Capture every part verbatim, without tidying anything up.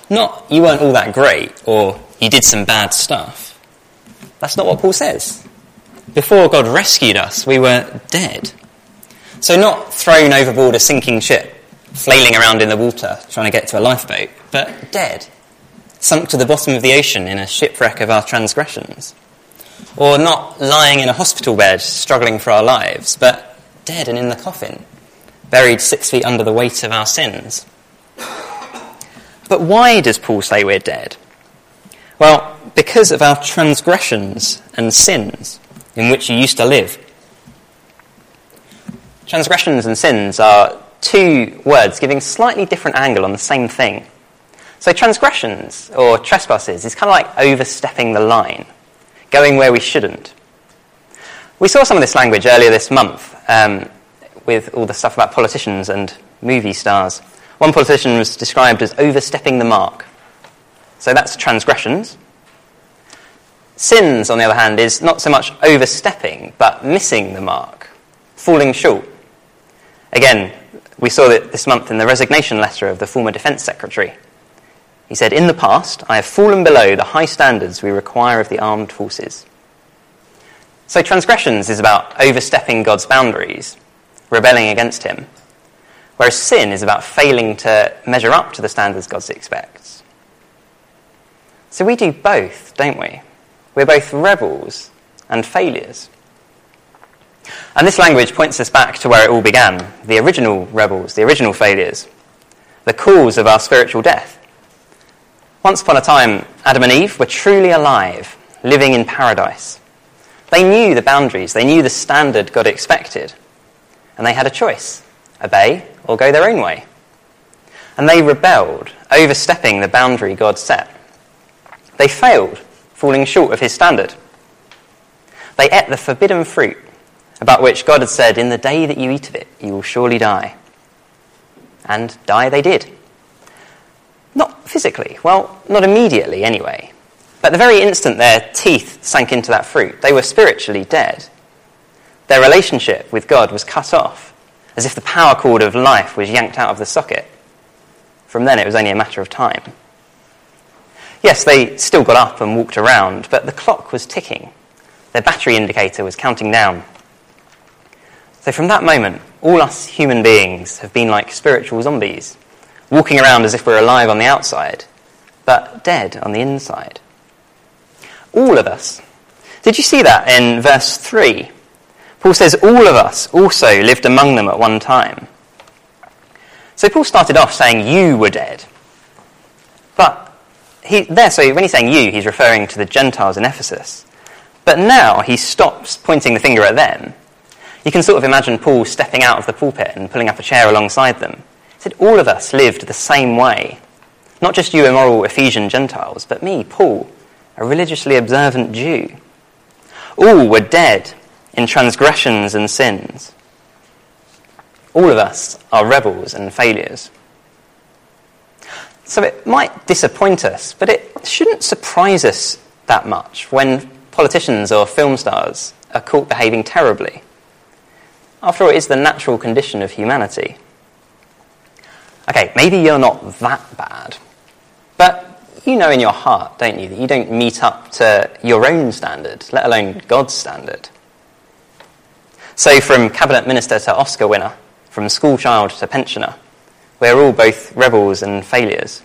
Not, you weren't all that great, or you did some bad stuff. That's not what Paul says. Before God rescued us, we were dead. So not thrown overboard a sinking ship, flailing around in the water, trying to get to a lifeboat, but dead, sunk to the bottom of the ocean in a shipwreck of our transgressions. Or not lying in a hospital bed, struggling for our lives, but dead and in the coffin, buried six feet under the weight of our sins. But why does Paul say we're dead? Well, because of our transgressions and sins in which you used to live. Transgressions and sins are two words giving slightly different angle on the same thing. So transgressions, or trespasses, is kind of like overstepping the line, going where we shouldn't. We saw some of this language earlier this month um, with all the stuff about politicians and movie stars. One politician was described as overstepping the mark. So that's transgressions. Sins, on the other hand, is not so much overstepping, but missing the mark, falling short. Again, we saw that this month in the resignation letter of the former Defence Secretary. He said, "In the past, I have fallen below the high standards we require of the armed forces." So transgressions is about overstepping God's boundaries, rebelling against him, whereas sin is about failing to measure up to the standards God expects. So we do both, don't we? We're both rebels and failures. And this language points us back to where it all began, the original rebels, the original failures, the cause of our spiritual death. Once upon a time, Adam and Eve were truly alive, living in paradise. They knew the boundaries, they knew the standard God expected, and they had a choice, obey or go their own way. And they rebelled, overstepping the boundary God set. They failed, falling short of his standard. They ate the forbidden fruit, about which God had said, "In the day that you eat of it, you will surely die." And die they did. Not physically, well, not immediately anyway. But the very instant their teeth sank into that fruit, they were spiritually dead. Their relationship with God was cut off, as if the power cord of life was yanked out of the socket. From then it was only a matter of time. Yes, they still got up and walked around, but the clock was ticking. Their battery indicator was counting down. So from that moment, all us human beings have been like spiritual zombies, walking around as if we're alive on the outside, but dead on the inside. All of us. Did you see that in verse three? Paul says, all of us also lived among them at one time. So Paul started off saying you were dead. But he, there, so when he's saying you, he's referring to the Gentiles in Ephesus. But now he stops pointing the finger at them. You can sort of imagine Paul stepping out of the pulpit and pulling up a chair alongside them. He said, all of us lived the same way. Not just you immoral Ephesian Gentiles, but me, Paul, a religiously observant Jew. All were dead in transgressions and sins. All of us are rebels and failures. So it might disappoint us, but it shouldn't surprise us that much when politicians or film stars are caught behaving terribly. After all, it is the natural condition of humanity. Okay, maybe you're not that bad, but you know in your heart, don't you, that you don't meet up to your own standard, let alone God's standard. So from cabinet minister to Oscar winner, from school child to pensioner, we're all both rebels and failures.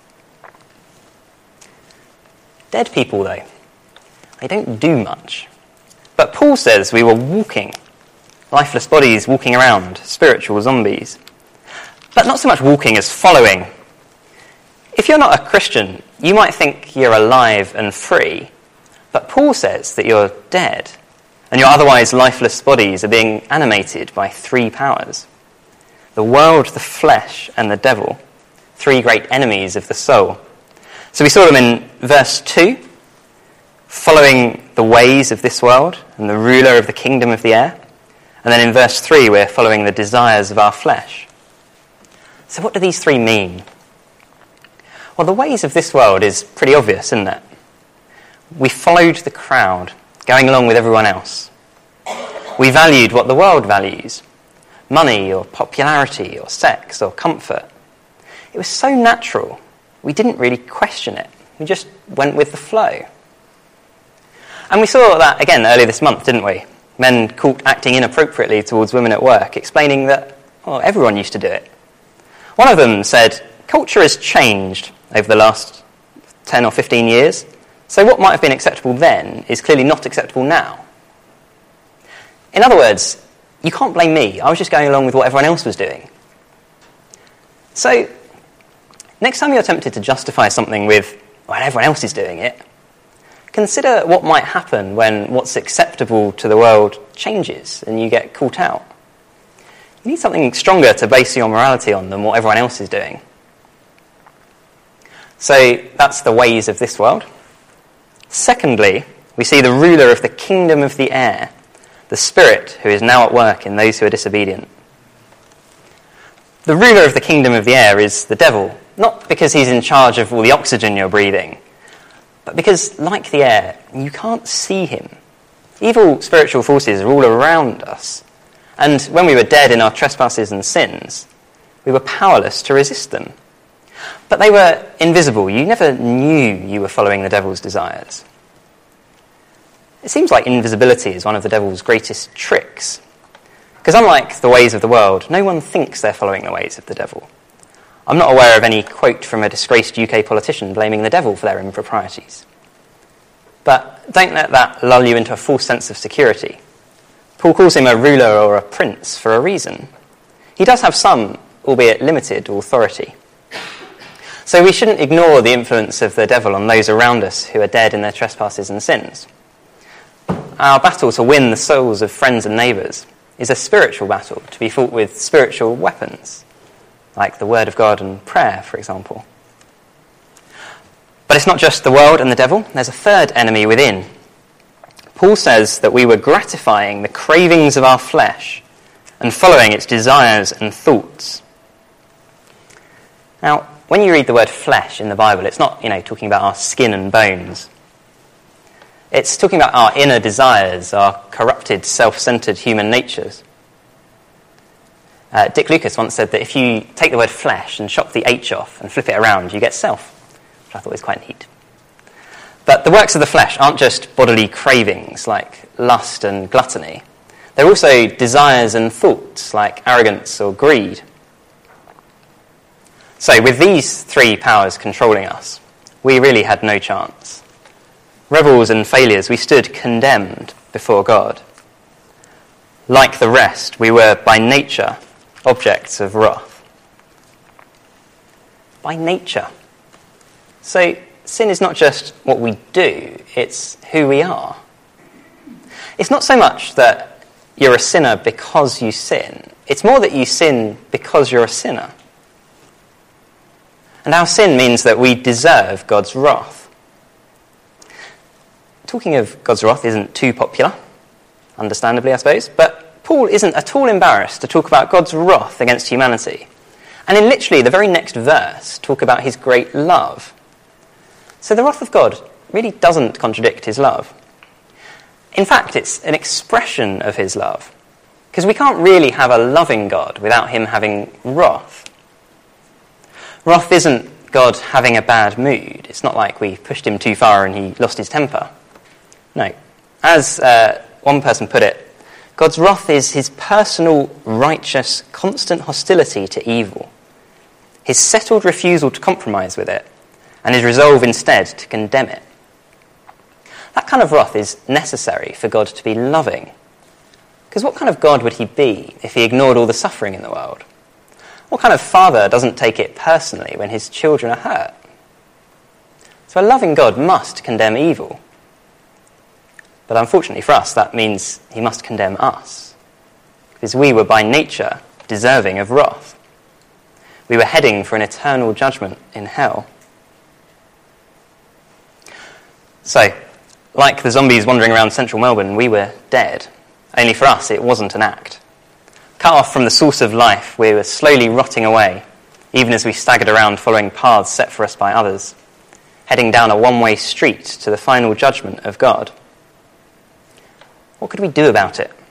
Dead people, though, they don't do much. But Paul says we were walking, lifeless bodies walking around, spiritual zombies. But not so much walking as following. If you're not a Christian, you might think you're alive and free, but Paul says that you're dead, and your otherwise lifeless bodies are being animated by three powers. The world, the flesh, and the devil, three great enemies of the soul. So we saw them in verse two, following the ways of this world and the ruler of the kingdom of the air. And then in verse three, we're following the desires of our flesh. So what do these three mean? Well, the ways of this world is pretty obvious, isn't it? We followed the crowd, going along with everyone else. We valued what the world values, money or popularity or sex or comfort. It was so natural we didn't really question it. We just went with the flow. And we saw that again earlier this month, didn't we? Men caught acting inappropriately towards women at work, explaining that, well, everyone used to do it. One of them said, culture has changed over the last ten or fifteen years, so what might have been acceptable then is clearly not acceptable now. In other words, you can't blame me. I was just going along with what everyone else was doing. So, next time you're tempted to justify something with, well, everyone else is doing it, consider what might happen when what's acceptable to the world changes and you get caught out. You need something stronger to base your morality on than what everyone else is doing. So that's the ways of this world. Secondly, we see the ruler of the kingdom of the air, the Spirit who is now at work in those who are disobedient. The ruler of the kingdom of the air is the devil, not because he's in charge of all the oxygen you're breathing, but because, like the air, you can't see him. Evil spiritual forces are all around us, and when we were dead in our trespasses and sins, we were powerless to resist them. But they were invisible. You never knew you were following the devil's desires. It seems like invisibility is one of the devil's greatest tricks, because unlike the ways of the world, no one thinks they're following the ways of the devil. I'm not aware of any quote from a disgraced U K politician blaming the devil for their improprieties. But don't let that lull you into a false sense of security. Paul calls him a ruler or a prince for a reason. He does have some, albeit limited, authority. So we shouldn't ignore the influence of the devil on those around us who are dead in their trespasses and sins. Our battle to win the souls of friends and neighbours is a spiritual battle to be fought with spiritual weapons, like the Word of God and prayer, for example. But it's not just the world and the devil. There's a third enemy within. Paul says that we were gratifying the cravings of our flesh and following its desires and thoughts. Now, when you read the word flesh in the Bible, it's not, you know, talking about our skin and bones. It's talking about our inner desires, our corrupted, self-centered human natures. Uh, Dick Lucas once said that if you take the word flesh and chop the H off and flip it around, you get self, which I thought was quite neat. But the works of the flesh aren't just bodily cravings like lust and gluttony. They're also desires and thoughts like arrogance or greed. So with these three powers controlling us, we really had no chance. Rebels and failures, we stood condemned before God. Like the rest, we were by nature objects of wrath. By nature. So sin is not just what we do, it's who we are. It's not so much that you're a sinner because you sin, it's more that you sin because you're a sinner. And our sin means that we deserve God's wrath. Talking of God's wrath isn't too popular, understandably, I suppose, but Paul isn't at all embarrassed to talk about God's wrath against humanity. And in literally the very next verse, talk about his great love. So the wrath of God really doesn't contradict his love. In fact, it's an expression of his love, because we can't really have a loving God without him having wrath. Wrath isn't God having a bad mood. It's not like we pushed him too far and he lost his temper. No. As uh, one person put it, God's wrath is his personal, righteous, constant hostility to evil, his settled refusal to compromise with it, and his resolve instead to condemn it. That kind of wrath is necessary for God to be loving. Because what kind of God would he be if he ignored all the suffering in the world? What kind of father doesn't take it personally when his children are hurt? So a loving God must condemn evil. But unfortunately for us, that means he must condemn us, because we were by nature deserving of wrath. We were heading for an eternal judgment in hell. So, like the zombies wandering around central Melbourne, we were dead. Only for us, it wasn't an act. Cut off from the source of life, we were slowly rotting away, even as we staggered around following paths set for us by others, heading down a one-way street to the final judgment of God. What could we do about it?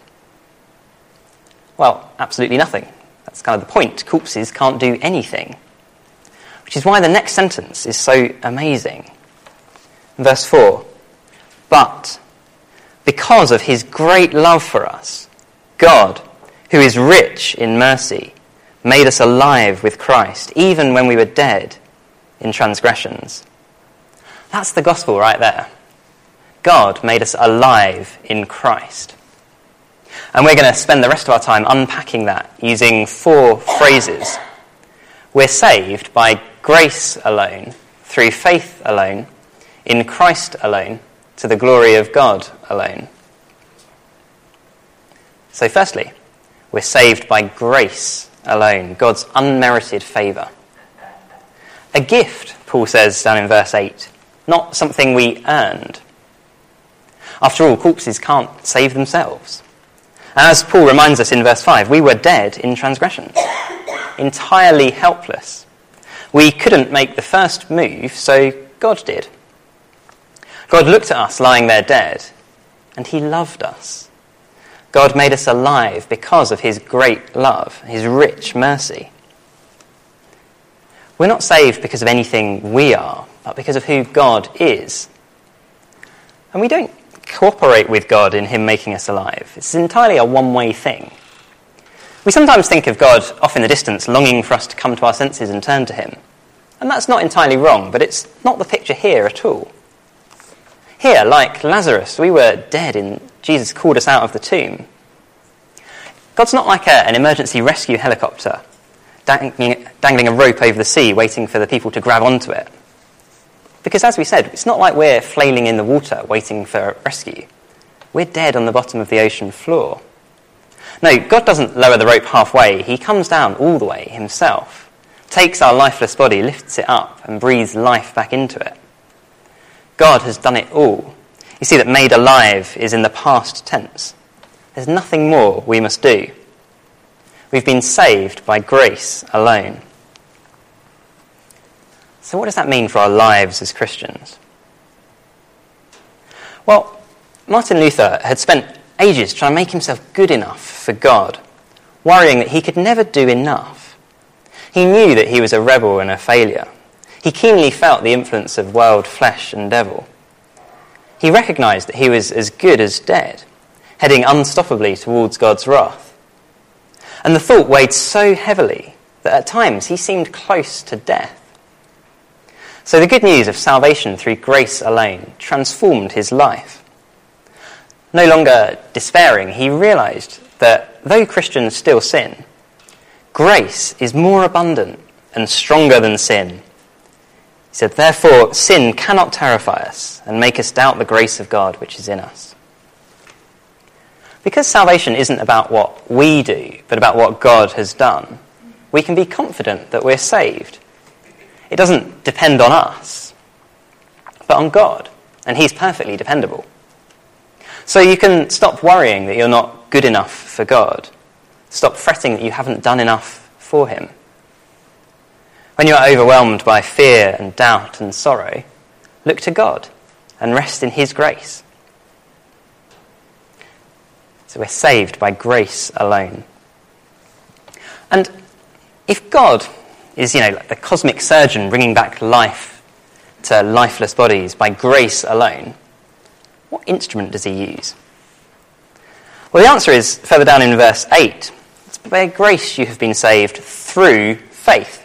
Well, absolutely nothing. That's kind of the point. Corpses can't do anything. Which is why the next sentence is so amazing. Verse four, but because of his great love for us, God, who is rich in mercy, made us alive with Christ, even when we were dead in transgressions. That's the gospel right there. God made us alive in Christ. And we're going to spend the rest of our time unpacking that using four phrases. We're saved by grace alone, through faith alone, in Christ alone, to the glory of God alone. So firstly, we're saved by grace alone, God's unmerited favour. A gift, Paul says down in verse eight, not something we earned. After all, corpses can't save themselves. And as Paul reminds us in verse five, we were dead in transgressions, entirely helpless. We couldn't make the first move, so God did. God looked at us lying there dead, and he loved us. God made us alive because of his great love, his rich mercy. We're not saved because of anything we are, but because of who God is. And we don't cooperate with God in him making us alive. It's entirely a one-way thing. We sometimes think of God off in the distance, longing for us to come to our senses and turn to him. And that's not entirely wrong, but it's not the picture here at all. Here, like Lazarus, we were dead and Jesus called us out of the tomb. God's not like a, an emergency rescue helicopter, dangling, dangling a rope over the sea, waiting for the people to grab onto it. Because as we said, it's not like we're flailing in the water, waiting for rescue. We're dead on the bottom of the ocean floor. No, God doesn't lower the rope halfway. He comes down all the way himself, takes our lifeless body, lifts it up, and breathes life back into it. God has done it all. You see that made alive is in the past tense. There's nothing more we must do. We've been saved by grace alone. So what does that mean for our lives as Christians? Well, Martin Luther had spent ages trying to make himself good enough for God, worrying that he could never do enough. He knew that he was a rebel and a failure. He keenly felt the influence of world, flesh and devil. He recognised that he was as good as dead, heading unstoppably towards God's wrath. And the thought weighed so heavily that at times he seemed close to death. So the good news of salvation through grace alone transformed his life. No longer despairing, he realised that though Christians still sin, grace is more abundant and stronger than sin. He said, therefore, sin cannot terrify us and make us doubt the grace of God which is in us. Because salvation isn't about what we do, but about what God has done, we can be confident that we're saved. It doesn't depend on us, but on God, and he's perfectly dependable. So you can stop worrying that you're not good enough for God. Stop fretting that you haven't done enough for him. When you are overwhelmed by fear and doubt and sorrow, look to God and rest in his grace. So we're saved by grace alone. And if God is, you know, like the cosmic surgeon bringing back life to lifeless bodies by grace alone, what instrument does he use? Well, the answer is further down in verse eight. It's by grace you have been saved through faith.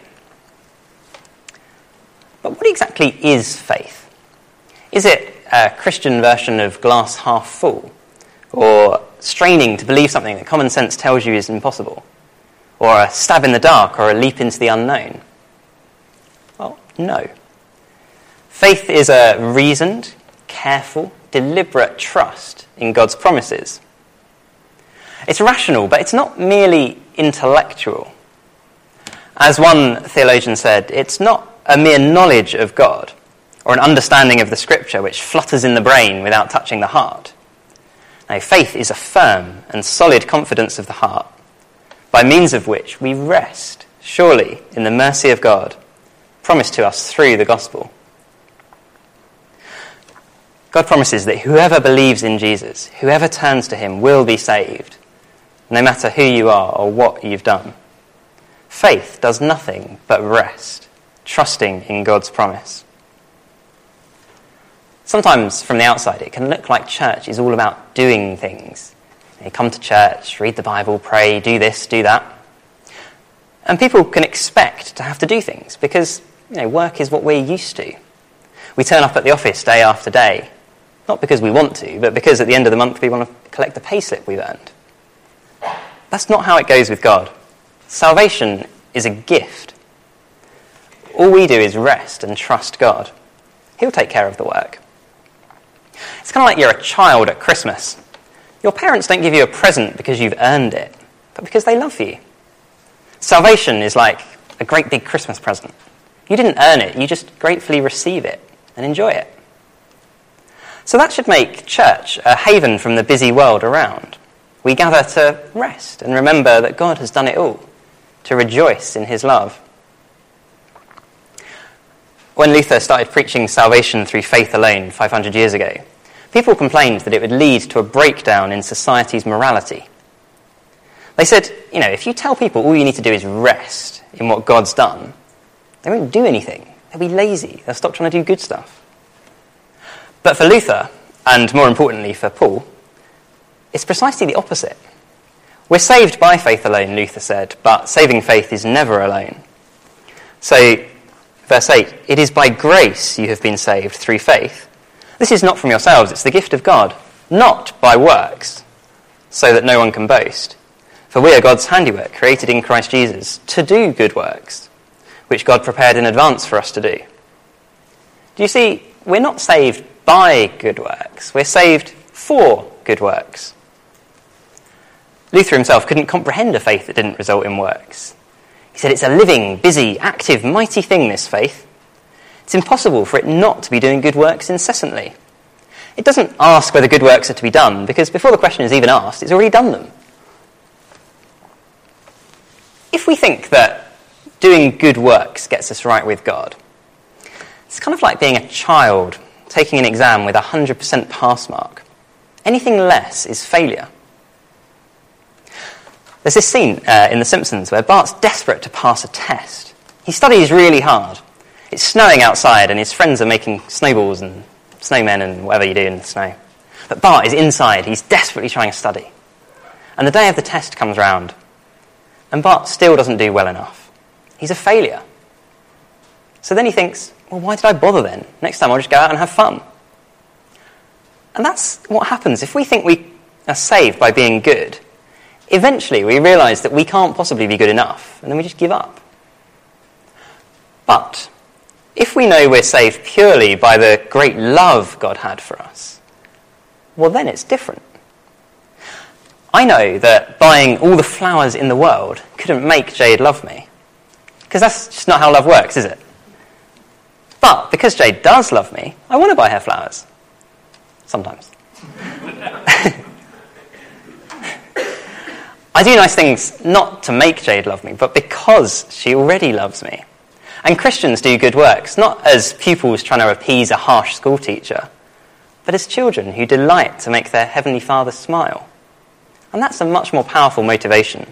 But what exactly is faith? Is it a Christian version of glass half full? Or straining to believe something that common sense tells you is impossible? Or a stab in the dark or a leap into the unknown? Well, no. Faith is a reasoned, careful, deliberate trust in God's promises. It's rational, but it's not merely intellectual. As one theologian said, it's not a mere knowledge of God or an understanding of the scripture which flutters in the brain without touching the heart. No, faith is a firm and solid confidence of the heart, by means of which we rest, surely, in the mercy of God, promised to us through the gospel. God promises that whoever believes in Jesus, whoever turns to him, will be saved, no matter who you are or what you've done. Faith does nothing but rest. trusting in God's promise. Sometimes from the outside it can look like church is all about doing things. You come to church, read the Bible, pray, do this, do that. And people can expect to have to do things because, you know, work is what we're used to. We turn up at the office day after day, not because we want to, but because at the end of the month we want to collect the payslip we've earned. That's not how it goes with God. Salvation is a gift. All we do is rest and trust God. He'll take care of the work. It's kind of like you're a child at Christmas. Your parents don't give you a present because you've earned it, but because they love you. Salvation is like a great big Christmas present. You didn't earn it, you just gratefully receive it and enjoy it. So that should make church a haven from the busy world around. We gather to rest and remember that God has done it all, to rejoice in his love. When Luther started preaching salvation through faith alone five hundred years ago, people complained that it would lead to a breakdown in society's morality. They said, you know, if you tell people all you need to do is rest in what God's done, they won't do anything. They'll be lazy. They'll stop trying to do good stuff. But for Luther, and more importantly for Paul, it's precisely the opposite. We're saved by faith alone, Luther said, but saving faith is never alone. So, verse eight, it is by grace you have been saved through faith. This is not from yourselves, it's the gift of God, not by works, so that no one can boast. For we are God's handiwork, created in Christ Jesus, to do good works, which God prepared in advance for us to do. Do you see, we're not saved by good works, we're saved for good works. Luther himself couldn't comprehend a faith that didn't result in works. He said it's a living, busy, active, mighty thing, this faith. It's impossible for it not to be doing good works incessantly. It doesn't ask whether good works are to be done, because before the question is even asked, it's already done them. If we think that doing good works gets us right with God, it's kind of like being a child taking an exam with a one hundred percent pass mark. Anything less is failure. There's this scene uh, in The Simpsons where Bart's desperate to pass a test. He studies really hard. It's snowing outside and his friends are making snowballs and snowmen and whatever you do in the snow. But Bart is inside. He's desperately trying to study. And the day of the test comes round and Bart still doesn't do well enough. He's a failure. So then he thinks, well, why did I bother then? Next time I'll just go out and have fun. And that's what happens. If we think we are saved by being good, eventually we realise that we can't possibly be good enough, and then we just give up. But if we know we're saved purely by the great love God had for us, well, then it's different. I know that buying all the flowers in the world couldn't make Jade love me, because that's just not how love works, is it? But because Jade does love me, I want to buy her flowers. Sometimes. I do nice things not to make Jade love me, but because she already loves me. And Christians do good works, not as pupils trying to appease a harsh school teacher, but as children who delight to make their Heavenly Father smile. And that's a much more powerful motivation.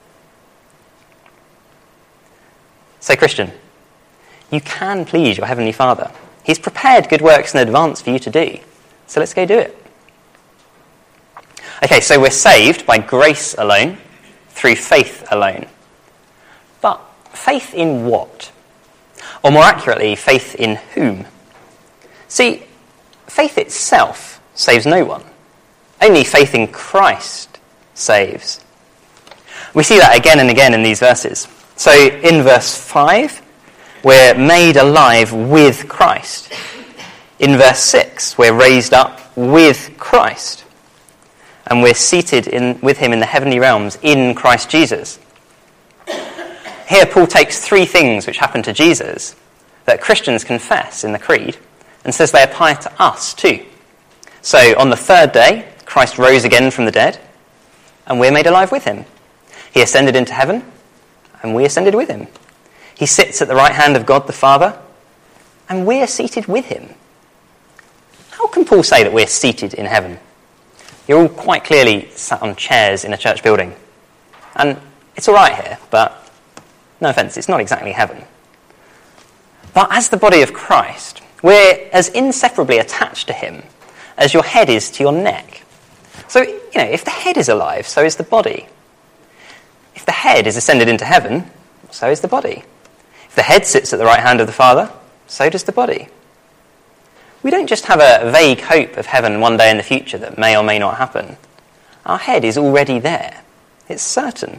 So, Christian, you can please your Heavenly Father. He's prepared good works in advance for you to do. So let's go do it. Okay, so we're saved by grace alone, through faith alone. But faith in what? Or more accurately, faith in whom? See, faith itself saves no one. Only faith in Christ saves. We see that again and again in these verses. So in verse five, we're made alive with Christ. In verse six, we're raised up with Christ. And we're seated in, with him in the heavenly realms in Christ Jesus. Here Paul takes three things which happened to Jesus that Christians confess in the Creed and says they apply to us too. So on the third day, Christ rose again from the dead and we're made alive with him. He ascended into heaven and we ascended with him. He sits at the right hand of God the Father and we're seated with him. How can Paul say that we're seated in heaven? You're all quite clearly sat on chairs in a church building. And it's all right here, but no offence, it's not exactly heaven. But as the body of Christ, we're as inseparably attached to him as your head is to your neck. So, you know, if the head is alive, so is the body. If the head is ascended into heaven, so is the body. If the head sits at the right hand of the Father, so does the body. We don't just have a vague hope of heaven one day in the future that may or may not happen. Our head is already there. It's certain.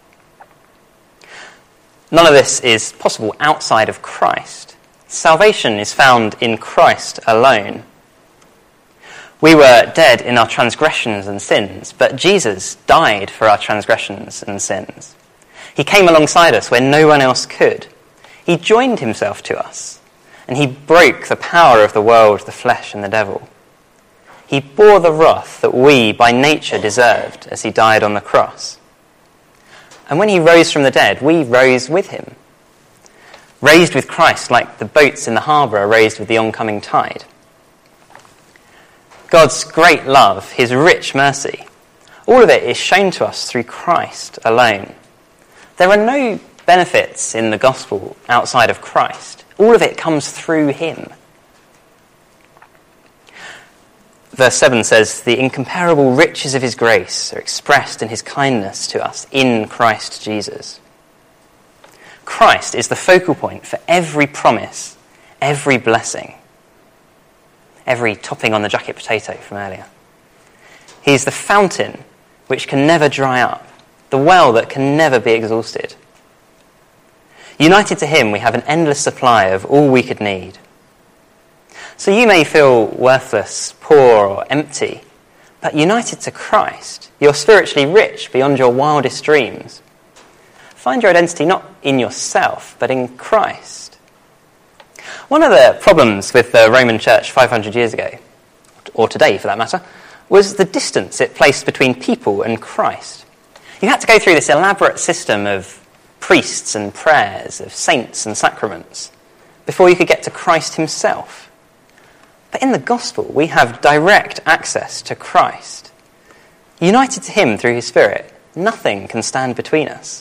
None of this is possible outside of Christ. Salvation is found in Christ alone. We were dead in our transgressions and sins, but Jesus died for our transgressions and sins. He came alongside us when no one else could. He joined himself to us, and he broke the power of the world, the flesh, and the devil. He bore the wrath that we, by nature, deserved as he died on the cross. And when he rose from the dead, we rose with him. Raised with Christ like the boats in the harbour are raised with the oncoming tide. God's great love, his rich mercy, all of it is shown to us through Christ alone. There are no benefits in the gospel outside of Christ. All of it comes through him. Verse seven says, the incomparable riches of his grace are expressed in his kindness to us in Christ Jesus. Christ is the focal point for every promise, every blessing, every topping on the jacket potato from earlier. He is the fountain which can never dry up, the well that can never be exhausted. United to him, we have an endless supply of all we could need. So you may feel worthless, poor, or empty, but united to Christ, you're spiritually rich beyond your wildest dreams. Find your identity not in yourself, but in Christ. One of the problems with the Roman Church five hundred years ago, or today for that matter, was the distance it placed between people and Christ. You had to go through this elaborate system of priests and prayers, of saints and sacraments, before you could get to Christ himself. But in the gospel, we have direct access to Christ. United to him through his Spirit, nothing can stand between us.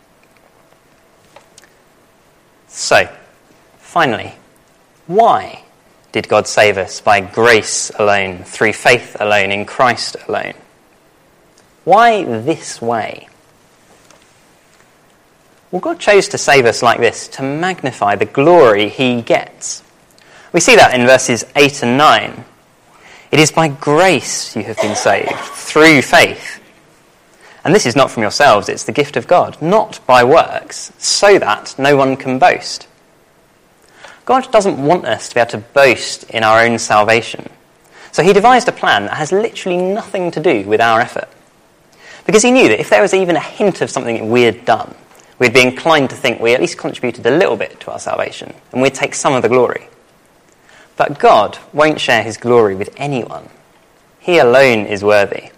So, finally, why did God save us by grace alone, through faith alone, in Christ alone? Why this way? Well, God chose to save us like this to magnify the glory he gets. We see that in verses eight and nine. It is by grace you have been saved, through faith. And this is not from yourselves, it's the gift of God, not by works, so that no one can boast. God doesn't want us to be able to boast in our own salvation. So he devised a plan that has literally nothing to do with our effort. Because he knew that if there was even a hint of something we had done, we'd be inclined to think we at least contributed a little bit to our salvation, and we'd take some of the glory. But God won't share his glory with anyone. He alone is worthy.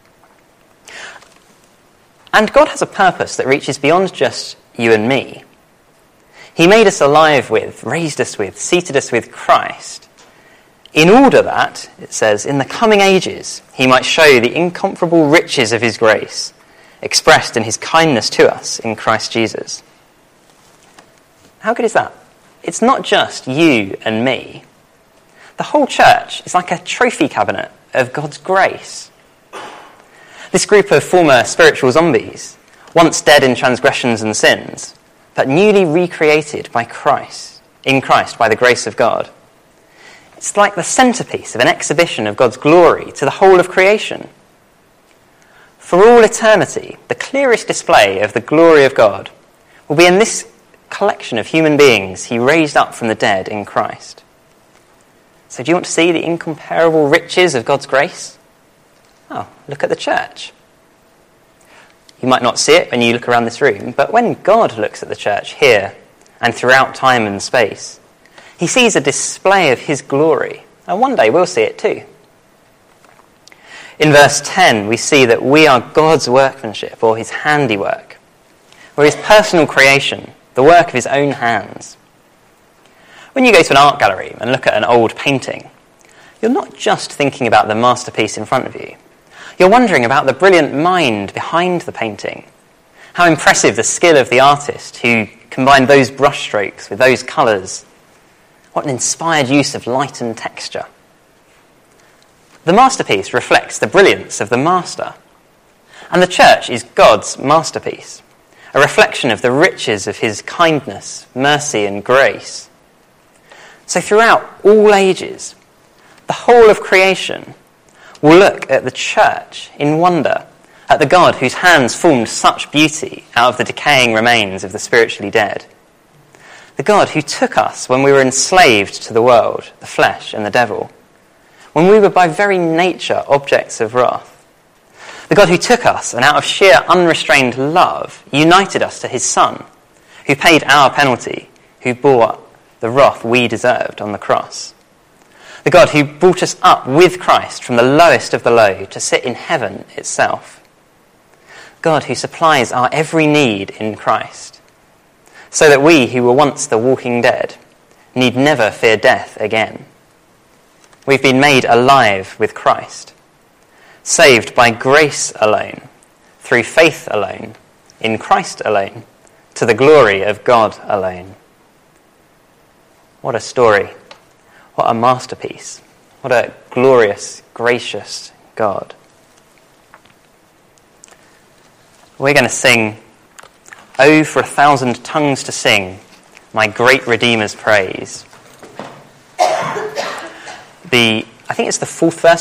And God has a purpose that reaches beyond just you and me. He made us alive with, raised us with, seated us with Christ, in order that, it says, in the coming ages, he might show the incomparable riches of his grace, expressed in his kindness to us in Christ Jesus. How good is that? It's not just you and me. The whole church is like a trophy cabinet of God's grace. This group of former spiritual zombies, once dead in transgressions and sins, but newly recreated by Christ, in Christ by the grace of God. It's like the centerpiece of an exhibition of God's glory to the whole of creation. For all eternity, the clearest display of the glory of God will be in this collection of human beings he raised up from the dead in Christ. So do you want to see the incomparable riches of God's grace? Oh, look at the church. You might not see it when you look around this room, but when God looks at the church here and throughout time and space, he sees a display of his glory, and one day we'll see it too. In verse ten, we see that we are God's workmanship, or his handiwork, or his personal creation, the work of his own hands. When you go to an art gallery and look at an old painting, you're not just thinking about the masterpiece in front of you. You're wondering about the brilliant mind behind the painting, How impressive the skill of the artist who combined those brushstrokes with those colours. What an inspired use of light and texture. The masterpiece reflects the brilliance of the master. And the church is God's masterpiece, a reflection of the riches of his kindness, mercy and grace. So throughout all ages, the whole of creation will look at the church in wonder, at the God whose hands formed such beauty out of the decaying remains of the spiritually dead. The God who took us when we were enslaved to the world, the flesh and the devil, when we were by very nature objects of wrath. The God who took us and out of sheer unrestrained love united us to his Son, who paid our penalty, who bore the wrath we deserved on the cross. The God who brought us up with Christ from the lowest of the low to sit in heaven itself. God who supplies our every need in Christ, so that we who were once the walking dead need never fear death again. We've been made alive with Christ, saved by grace alone, through faith alone, in Christ alone, to the glory of God alone. What a story. What a masterpiece. What a glorious, gracious God. We're going to sing, "Oh, for a thousand tongues to sing, my great Redeemer's praise." The, I think it's the fourth verse